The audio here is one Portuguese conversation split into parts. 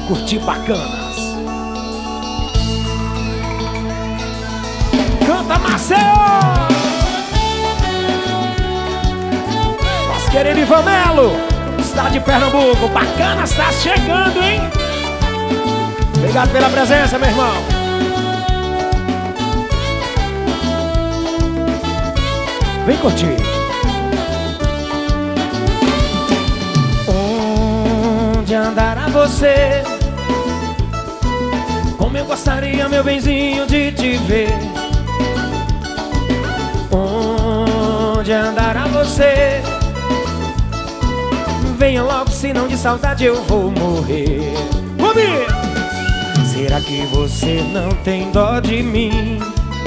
curtir bacanas. Canta, Marcelo! Nosso querido Ivan Melo, estado de Pernambuco. Bacanas tá chegando, hein? Obrigado pela presença, meu irmão. Vem curtir. Onde andará você? Como eu gostaria, meu benzinho, de te ver. Onde andará você? Venha logo, senão de saudade eu vou morrer. Comigo! Será que você não tem dó de mim?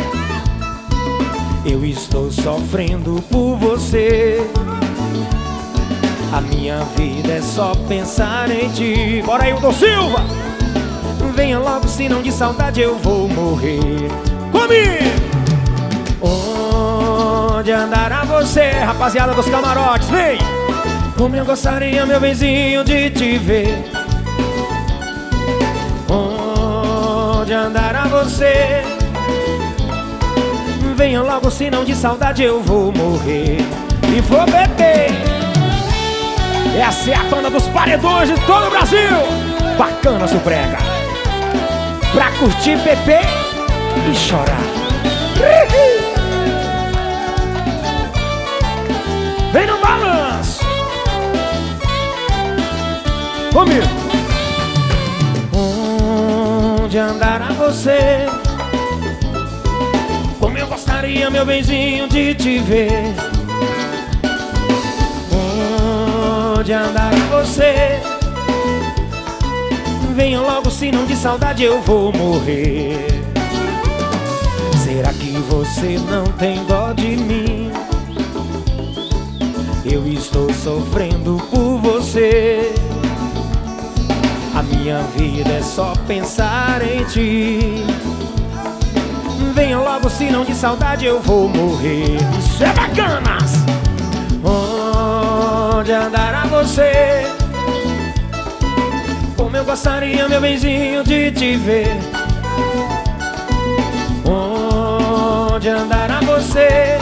Eu estou sofrendo por você. A minha vida é só pensar em ti. Bora aí, Hilton Silva! Venha logo, senão de saudade eu vou morrer. Comigo! Onde andará você, rapaziada dos camarotes? Vem! Como eu gostaria, meu benzinho, de te ver. Onde andará você? Venha logo, senão de saudade eu vou morrer. E vou beber. Essa é a banda dos paredões de todo o Brasil. Bacanas do Brega, pra curtir, beber e chorar. Vem no balanço comigo. Onde andará você? Como eu gostaria, meu benzinho, de te ver. Onde andará você? Venha logo, senão de saudade eu vou morrer. Será que você não tem dó de mim? Eu estou sofrendo por você. A minha vida é só pensar em ti. Venha logo, senão de saudade eu vou morrer. Isso é bacanas! Onde andará você? Como eu gostaria, meu benzinho, de te ver. Onde andará você?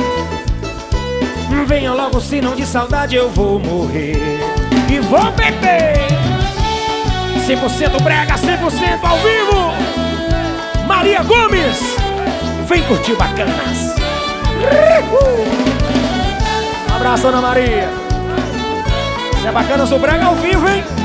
Venha logo, senão de saudade eu vou morrer. E vou beber 100% brega, 100% ao vivo. Maria Gomes, vem curtir bacanas. Um abraço, Ana Maria. Isso é Bacanas do Brega ao vivo, hein?